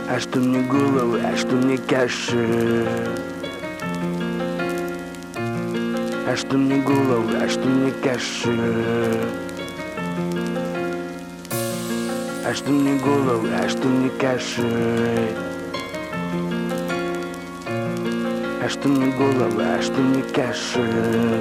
А что мне головы, а что мне каши? А что мне головы, а что мне каши? А что мне головы, а что мне каши? А что мне головы, а что мне каши?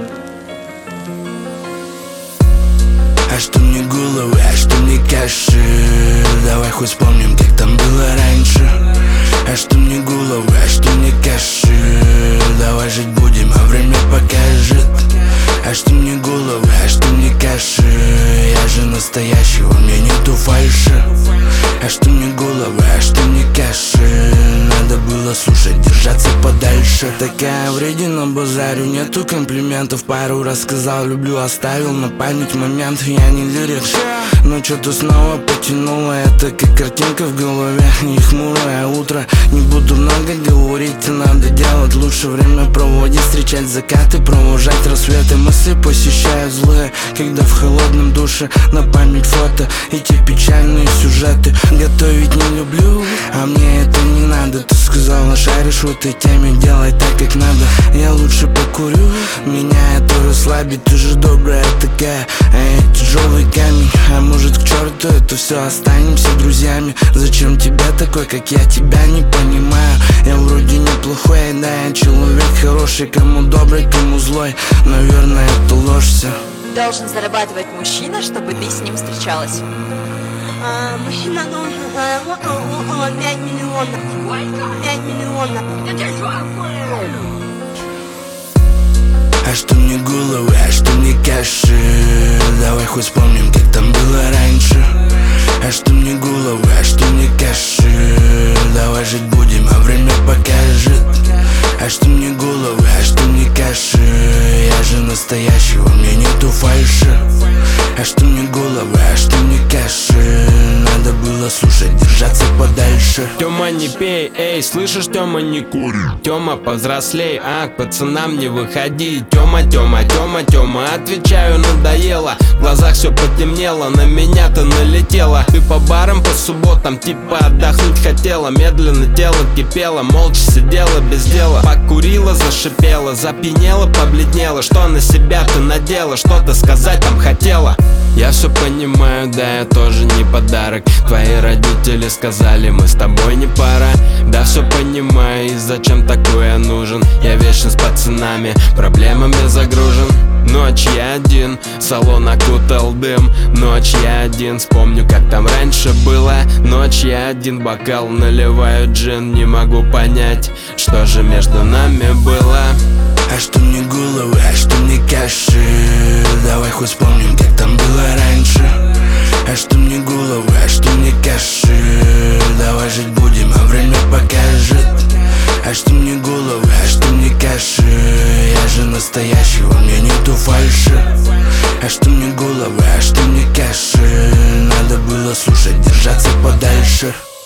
А что мне головы, а что мне каши? Давай хоть вспомним, как там было раньше. А что мне головы, а что мне каши? Давай жить будем, а время покажет. А что мне головы, а что мне каши? Я же настоящий, у меня нету фальши. А что мне головы, а что мне каши? Надо было слушать, держаться подальше. Такая вредина, базарю, нету комплиментов. Пару раз сказал люблю, оставил на память момент. Я не лирик, но что-то снова потянуло. Это как картинка в голове, не хмурое утро. Не буду много говорить, надо делать лучше. Время проводить, встречать закаты, провожать рассветы. Мысли посещают злые, когда в холодном душе. На память фото и те печальные сюжеты. Готовить не люблю, а мне это не надо. Ты сказала, шаришь в этой теме, делай так, как надо. Я лучше покурю, меня это расслабит. Ты же добрая такая, а я тяжелый камень. А может к черту это все, останемся друзьями. Зачем тебе такой, как я, тебя не понимаю. Я вроде неплохой, да, я человек хороший. Кому добрый, кому злой, наверное, это ложь все. Должен зарабатывать мужчина, чтобы ты с ним встречалась? Мужчина должен заработать около 5 миллионов. 5 миллионов. А что мне головы, а что мне каши? Давай хоть вспомним, как там было раньше. А что мне головы, а что мне каши? Давай жить будем, а время покажет. А что мне головы, а что мне каши? Я же настоящий, у меня нету фальши. А что мне головы, а что мне каши? Надо было слушать, держаться подальше. Тёма, не пей, эй, слышишь, Тёма, не кури. Тёма, повзрослей, а к пацанам не выходи. Тёма, Тёма, Тёма, Тёма, отвечаю, надоело. В глазах все потемнело, на меня ты налетела. Ты по барам, по субботам, типа отдохнуть хотела. Медленно тело кипело, молча сидела без дела. Покурила, зашипела, запьянела, побледнела. Что на себя ты надела, что-то сказать там хотела. Я все понимаю, да, я тоже не подарок. Твои родители сказали, мы с тобой не пара. Да, все понимаю, и зачем такое нужен? Я вечно с пацанами, проблемами загружен. Ночь я один, салон окутал дым. Ночь я один, вспомню, как там раньше было. Ночь я один, бокал наливаю джин. Не могу понять, что же между нами было. А что мне головы, а что мне каши? Давай хоть вспомним, как там было раньше. А что мне головы, а что мне каши? Давай жить будем, а время покажет. А что мне головы, а что мне каши? Я же настоящий, у меня нету фальши. А что мне головы, а что мне каши? Надо было слушать, держаться подальше.